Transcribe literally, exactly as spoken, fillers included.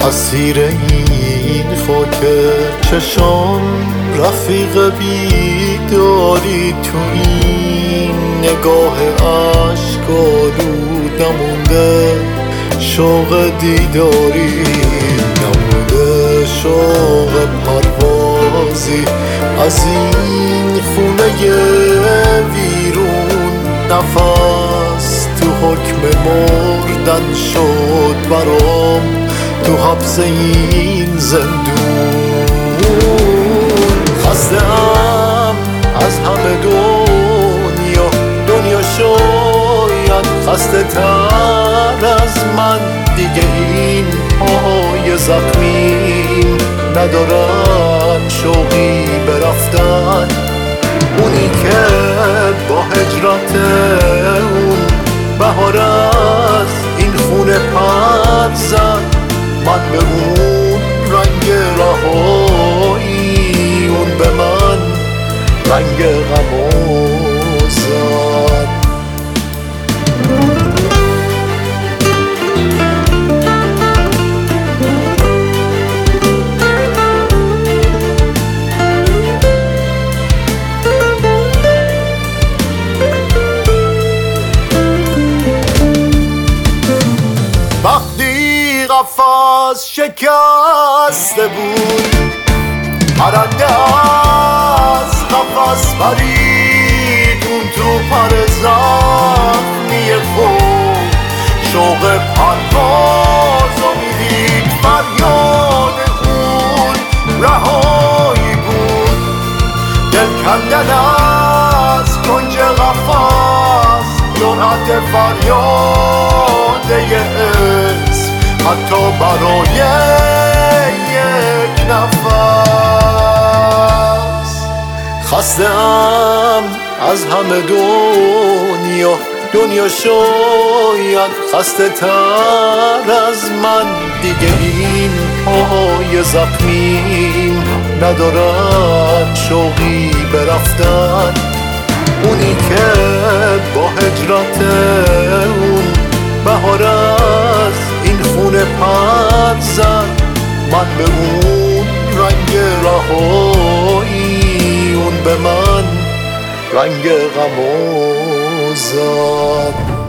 اسیر این خاک چشام رفیق بیداری تو این نگاه اشکالود نمونده شوق دیداری نمونده شوق پروازی از این خونه ویرون نفس تو حکم مردن شد برام تو حبس این زندون خسته‌ام از همه دنیا دنیا شاید خسته تر از من دیگه این پای زخمیم ندارن شوقی برفتن اونی که با هجرت اون بهار از این خونه پر زد من به اون رنگ رهایی اون به من رنگ غمو زد قفس شکسته بود پرنده از قفس پرید اون تو پر زخمی خود شوق پرواز و میدید فریاد اون رهایی بود دل کندن از کنج قفس جرأت فریاد عشق حتی برای یک نفس خسته‌ام از همه دنیا دنیا شاید خسته تر از من دیگه این پای زخمیم ندارن شوقی برفتن اونی که با هجرت اون بهار از این خونه پر زد من به اون رنگ رهایی اون به من رنگ غمو زد